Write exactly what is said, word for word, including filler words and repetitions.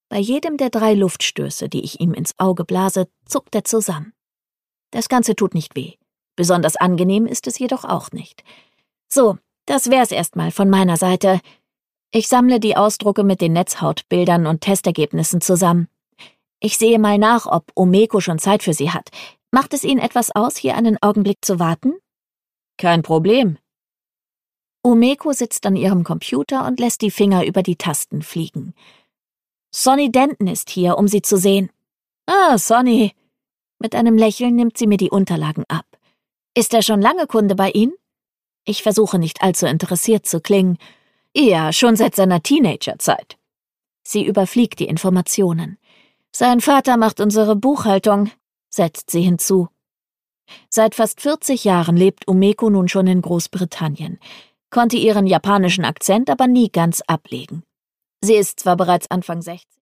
Bei jedem der drei Luftstöße, die ich ihm ins Auge blase, zuckt er zusammen. Das Ganze tut nicht weh. Besonders angenehm ist es jedoch auch nicht. So, das wär's erstmal von meiner Seite. Ich sammle die Ausdrucke mit den Netzhautbildern und Testergebnissen zusammen. Ich sehe mal nach, ob Umeko schon Zeit für Sie hat. Macht es Ihnen etwas aus, hier einen Augenblick zu warten? Kein Problem. Umeko sitzt an ihrem Computer und lässt die Finger über die Tasten fliegen. Sonny Denton ist hier, um Sie zu sehen. Ah, Sonny. Mit einem Lächeln nimmt sie mir die Unterlagen ab. Ist er schon lange Kunde bei Ihnen? Ich versuche nicht allzu interessiert zu klingen. Ja, schon seit seiner Teenagerzeit. Sie überfliegt die Informationen. Sein Vater macht unsere Buchhaltung, setzt sie hinzu. Seit fast vierzig Jahren lebt Umeko nun schon in Großbritannien, konnte ihren japanischen Akzent aber nie ganz ablegen. Sie ist zwar bereits Anfang sechzig,